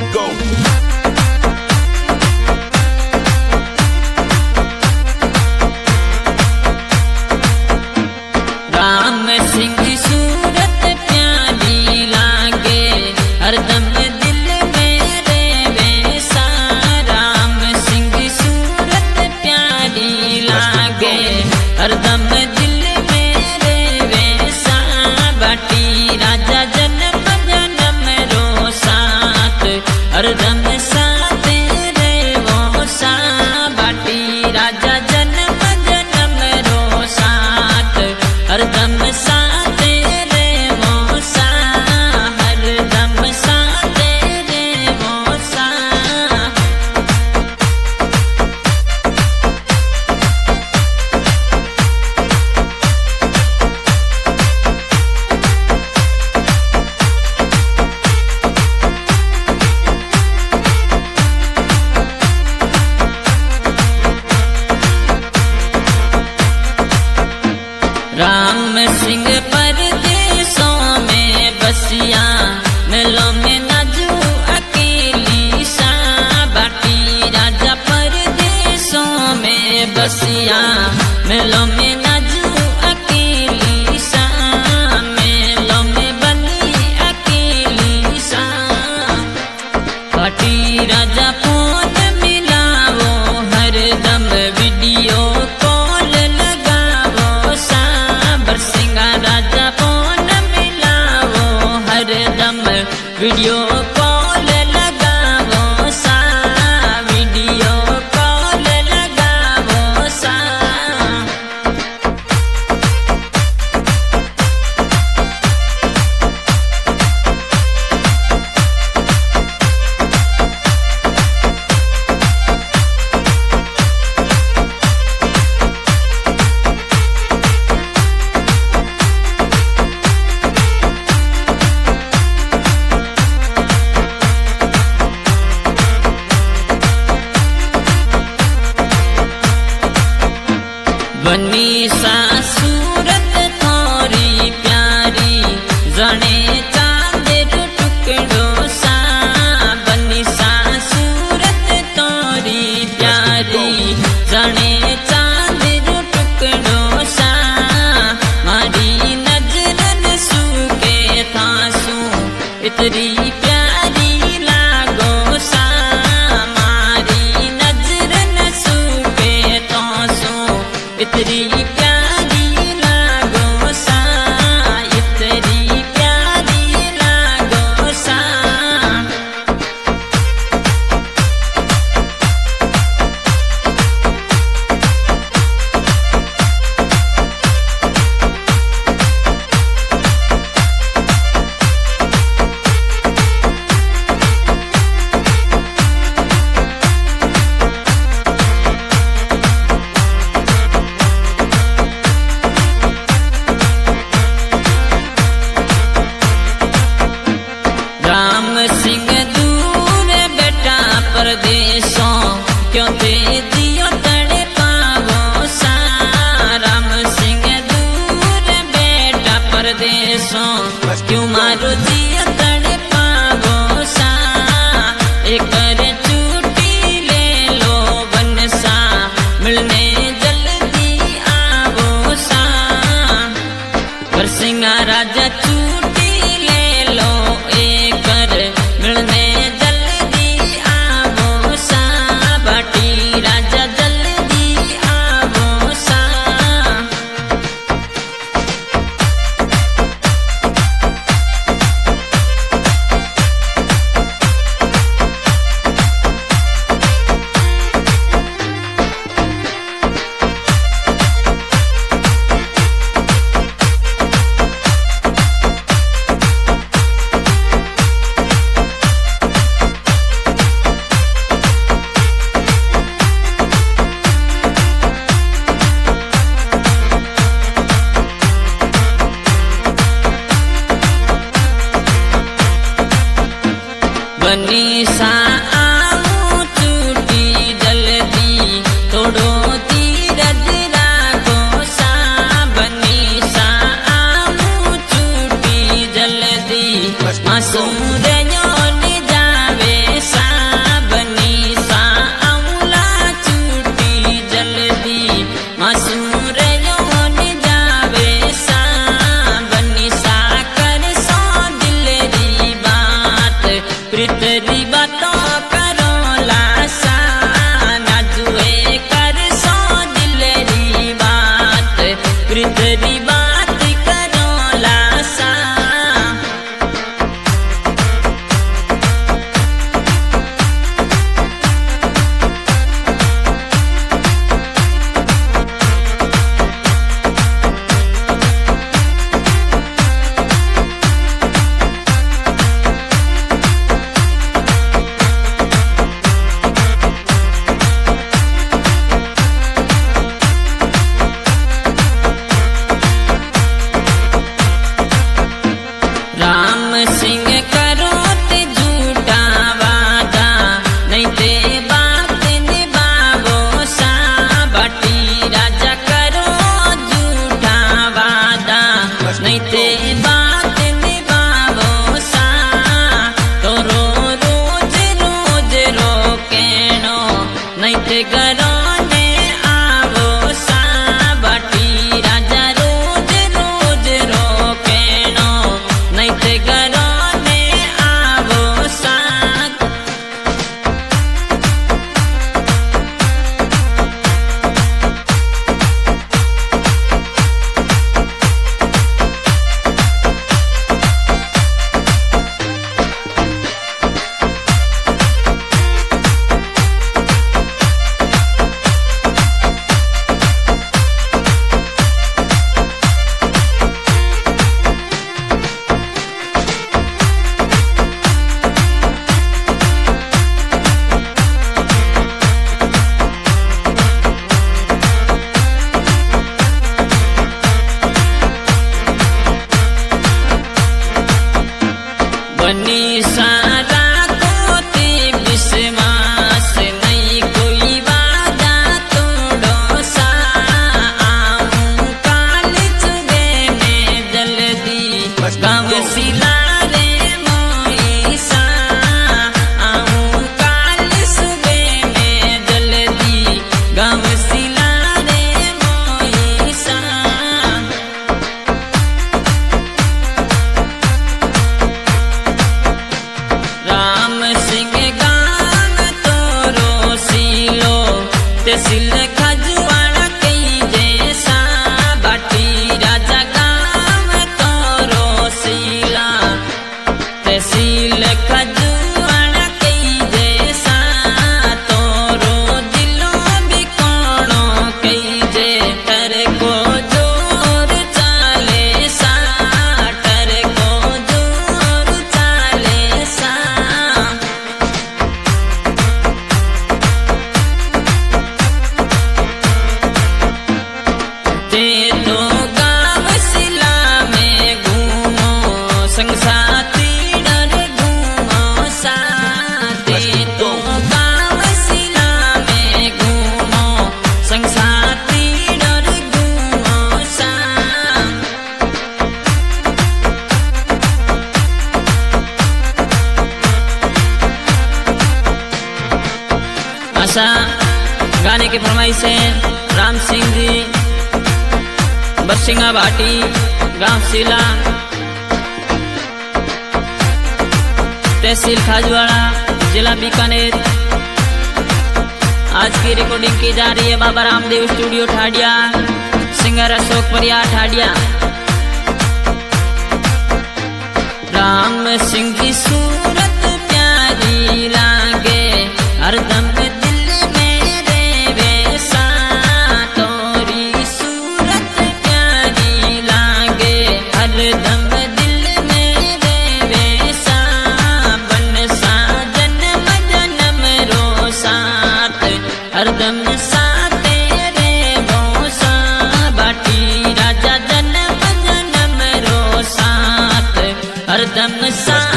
go. Ram Singh सूरत प्यारी लागे हरदम दिल में रेवे सा। राम सिंह सूरत प्यारी लागे हरदम दिल में रेवे सा। बाटी राजा जन्म जन्म रो साथ हरदम साथ रे वो सा। बाटी राजा जन्म जन्म रो साथ हरदम साथ रे वो सा। हरदम साथ रे वो सा। राम सिंह परदेसों में बसिया मिलों में नजू अकेली सा। बाटी राजा परदेसों में बसिया मिलों में नजू अकेली सा। मिलों में बनी अकेली सा। बाटी राजा फोन मिलावो हरदम वीडियो कॉल लगावो सा। बरसिंगा राजा फोन मिलावो हरदम वीडियो कॉल लगावो सा। वीडियो कॉल लगावो सा। बनी सा सूरत थोरी प्यारी जने चांद रो टुकड़ो सा। बनी सा सूरत थोरी प्यारी जने चांद रो टुकड़ो सा। मारी नजरन सूके थासू इतरी प्यारी लागो सा। मारी नजरन सूके थासू इतरी प्यारी लागो सा। इतरी प्यारी लागो सा। राम सिंह दूर बेटा परदेसों क्यों ते दियो तड़े पावो सा। राम सिंह दूर बेटा परदेसों क्यों मारो दियो तड़े पावो सा। एक चूटी ले लो बनसा मिलने जल्दी आवो सा। बरसिंगा राजा चूटी ले लो एक मिलने जल्दी आवो सा। बाटी राजा जल्दी आवो सा। बनी सा आऊं चूटी जल्दी तोड़ो धीरज राखो सा। बनी सा आऊं चूटी जल्दी मासूम रयो न जावे सिंह करो ते झूठा वादा नहीं ते बात निभावो सा बाटी राजा करो झूठा वादा नहीं ते बात निभावो सा तो रोज रोज रोकेणो नहीं ते करो ने आवो सा बाटी राजा रोज रोज रोकेणो नहीं ते करो ने आवो सा बनी सारा कोते विश्वास नहीं कोई वादा तोड़ो सा आऊं काल चुगे में जल्दी कम सिला रे मोई सा आऊं काल सुबे में जल्दी गम सिला रे मोई सा राम सिंह गान तोरो सीलो ते सिल खजुआड़ा कई जैसा बाटी राजा गाम तोरो सीला ते सिल खजुआड़ा कई जैसा तोरो दिलो भी कोनो कई जे टर को जोर चाले सा टर को जोर चाले सा ते तो गाँव सिला में घूमो संग साथी डर घूमो सा ते तो गाँव सिला में घूमो संग साथी डर घूमो सा आशा गाने की फरमाइश है राम सिंह जी बरसिंगा भाटी गांव सिला तहसील खाजवाड़ा जिला बीकानेर। आज की रिकॉर्डिंग की जा रही है बाबा रामदेव स्टूडियो ठाडिया सिंगर अशोक परिया ठाडिया। राम सिंह की सूरत प्यारी लागे हरदम दिल में रेवे सा तोरी सूरत प्यारी लागे हरदम दिल में रेवे सा बन सा जन्म जन्म रो साथ हरदम साथ तेरे वो सा बाटी राजा जन्म जन्म रो साथ हरदम सा